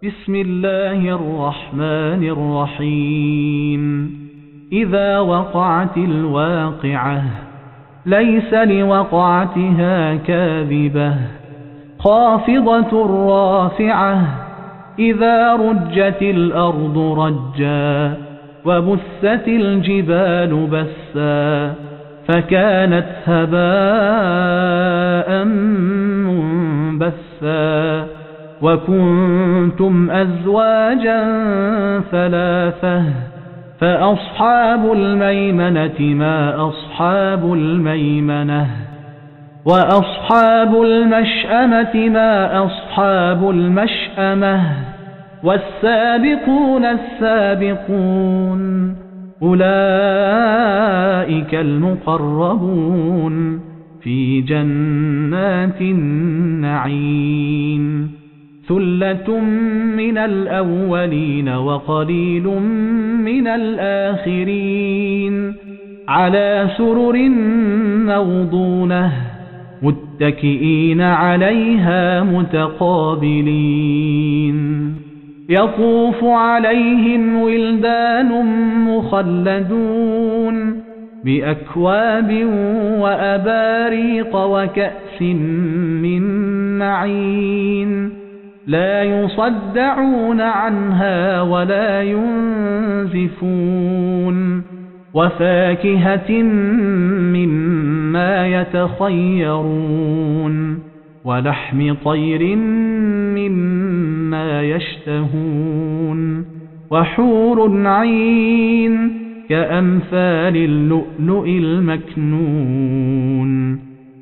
بسم الله الرحمن الرحيم إذا وقعت الواقعة ليس لوقعتها كاذبة خافضة رافعة إذا رجت الأرض رجا وبست الجبال بسا فكانت هباء منبثا وكنتم أزواجا ثلاثة فأصحاب الميمنة ما أصحاب الميمنة وأصحاب المشأمة ما أصحاب المشأمة والسابقون السابقون أولئك المقربون في جنات النعيم ثلة من الأولين وقليل من الآخرين على سرر موضونة متكئين عليها متقابلين يطوف عليهم ولدان مخلدون بأكواب وأباريق وكأس من معين لا يصدعون عنها ولا ينزفون وفاكهة مما يتخيرون ولحم طير مما يشتهون وحور عين كأمثال اللؤلؤ المكنون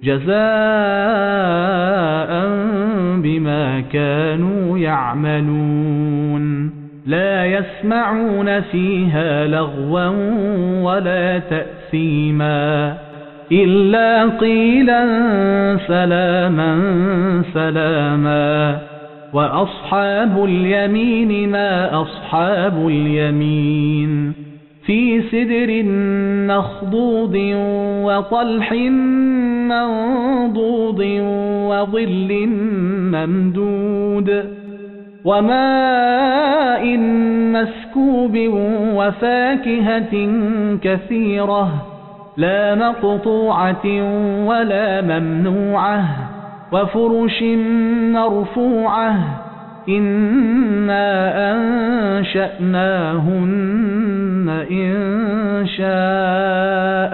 جزاء بما كانوا يعملون لا يسمعون فيها لغوا ولا تأثيما إلا قيلا سلاما سلاما وأصحاب اليمين ما أصحاب اليمين في سدر مخضود وطلح منضود وظل ممدود وماء مسكوب وفاكهة كثيرة لا مقطوعة ولا ممنوعة وفرش مرفوعة إنا أنشأناهن إنشاء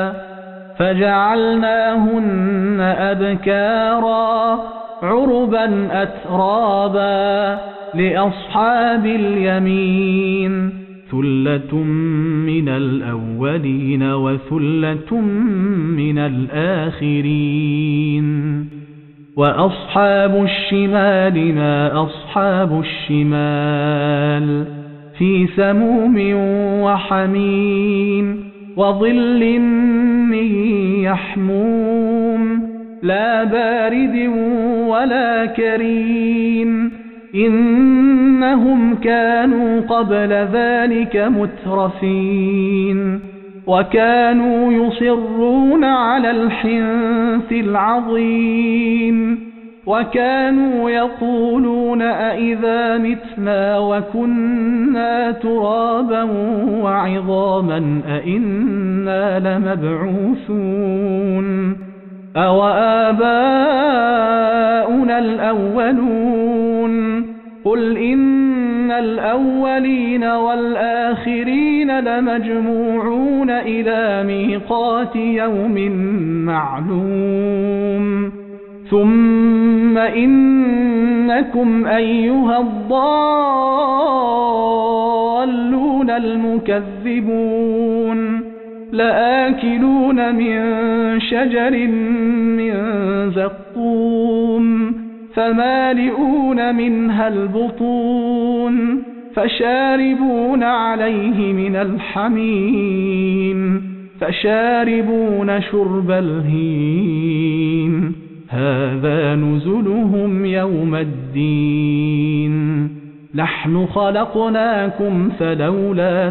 فجعلناهن أبكارا عربا أترابا لأصحاب اليمين ثلة من الأولين وثلة من الآخرين وأصحاب الشمال ما أصحاب الشمال في سموم وحميم وظل من يحموم لا بارد ولا كريم إنهم كانوا قبل ذلك مترفين وكانوا يصرون على الحنث العظيم وكانوا يقولون أئذا متنا وكنا ترابا وعظاما أئنا لمبعوثون أوآباؤنا الأولون قل إن الأولين والآخرين لمجموعون إلى ميقات يوم معلوم ثم إنكم أيها الضالون المكذبون لآكلون من شجر من زقوم فمالئون منها البطون فشاربون عليه من الحميم فشاربون شرب الهيم هذا نزلهم يوم الدين نحن خلقناكم فلولا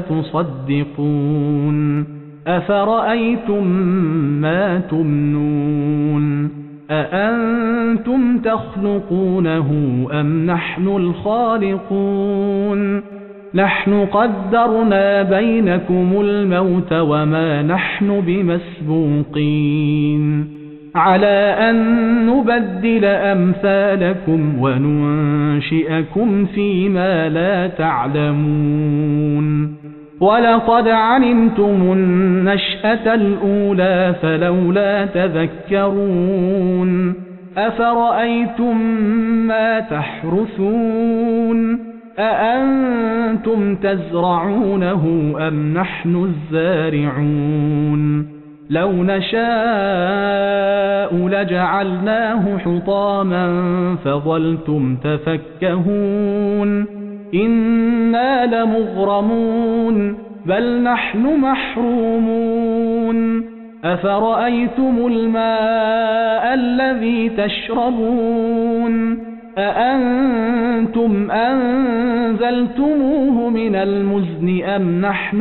تصدقون أفرأيتم ما تمنون أأنتم تخلقونه أم نحن الخالقون نحن قدرنا بينكم الموت وما نحن بمسبوقين على أن نبدل أمثالكم وننشئكم فيما لا تعلمون ولقد علمتم النشأة الأولى فلولا تذكرون أفرأيتم ما تحرثون أأنتم تزرعونه أم نحن الزارعون لو نشاء لجعلناه حطاما فظلتم تفكهون إنا لمغرمون بل نحن محرومون أفرأيتم الماء الذي تشربون أأنتم أنزلتموه من المزن أم نحن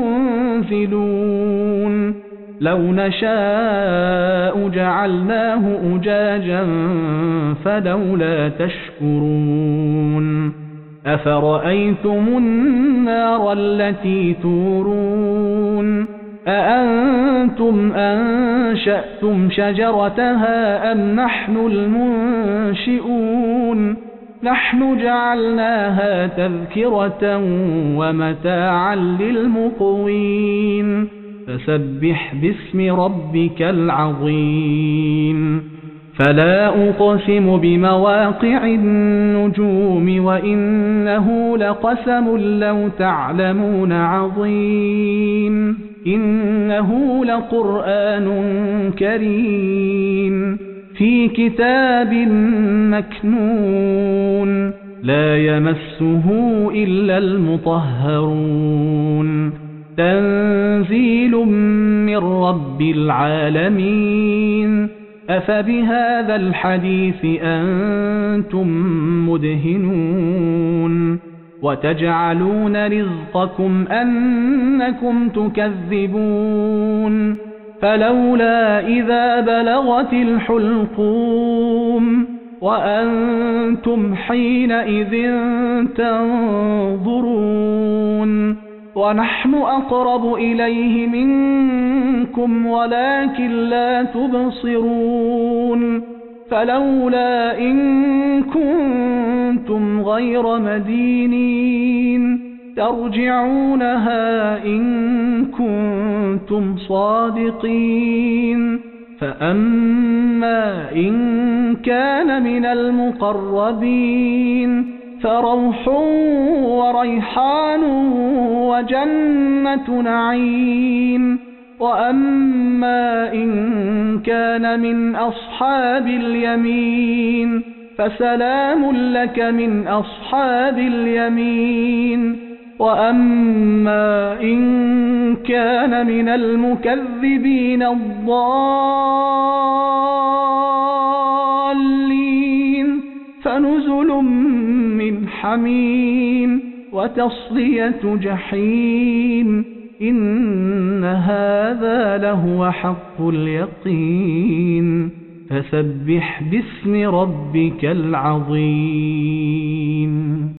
المنزلون لو نشاء جعلناه أجاجا فلولا تشكرون أفرأيتم النار التي تورون أأنتم أنشأتم شجرتها أم نحن المنشئون نحن جعلناها تذكرة ومتاعا للمقوين فسبح باسم ربك العظيم فلا أقسم بمواقع النجوم وإنه لقسم لو تعلمون عظيم إنه لقرآن كريم في كتاب مكنون لا يمسه إلا المطهرون تنزيل من رب العالمين أفبهذا الحديث أنتم مدهنون وتجعلون رزقكم أنكم تكذبون فلولا إذا بلغت الحلقوم وأنتم حينئذ تنظرون ونحن أقرب إليه منكم ولكن لا تبصرون فلولا إن كنتم غير مدينين ترجعونها إن كنتم صادقين فأما إن كان من المقربين فروح وريحان وجنة نعيم وأما إن كان من أصحاب اليمين فسلام لك من أصحاب اليمين وأما إن كان من المكذبين الضالين فنزل من حميم وتصلية جحيم إن هذا لهو حق اليقين فسبح باسم ربك العظيم